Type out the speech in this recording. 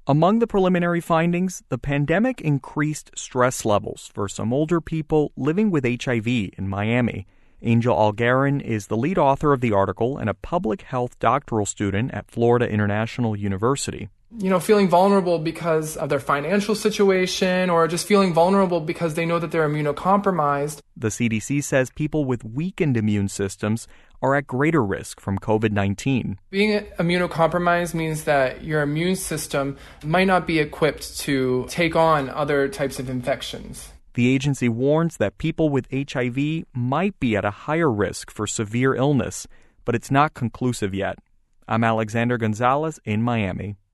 Among the preliminary findings, the pandemic increased stress levels for some older people living with HIV in Miami. Angel Algarin is the lead author of the article and a public health doctoral student at Florida International University. Feeling vulnerable because of their financial situation or just feeling vulnerable because they know that they're immunocompromised. The CDC says people with weakened immune systems are at greater risk from COVID-19. Being immunocompromised means that your immune system might not be equipped to take on other types of infections. The agency warns that people with HIV might be at a higher risk for severe illness, but it's not conclusive yet. I'm Alexander Gonzalez in Miami.